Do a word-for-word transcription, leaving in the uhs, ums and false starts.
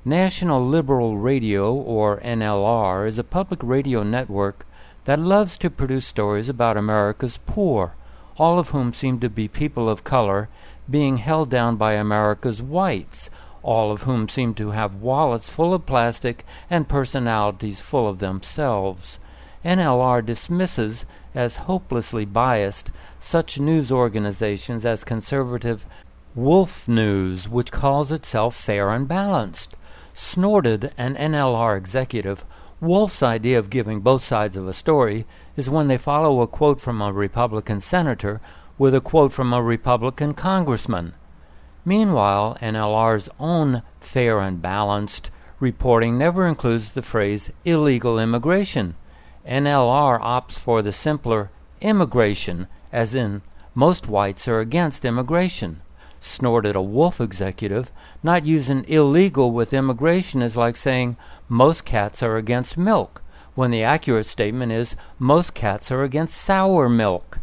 National Liberal Radio, or N L R, is a public radio network that loves to produce stories about America's poor, all of whom seem to be people of color, being held down by America's whites, all of whom seem to have wallets full of plastic and personalities full of themselves. N L R dismisses as hopelessly biased such news organizations as conservative Wolf News, which calls itself fair and balanced. Snorted, an N L R executive, Wolf's idea of giving both sides of a story is when they follow a quote from a Republican senator with a quote from a Republican congressman. Meanwhile, N L R's own fair and balanced reporting never includes the phrase illegal immigration. N L R opts for the simpler immigration, as in, most whites are against immigration. Snorted, a Wolf executive, not using illegal with immigration is like saying most cats are against milk, when the accurate statement is most cats are against sour milk.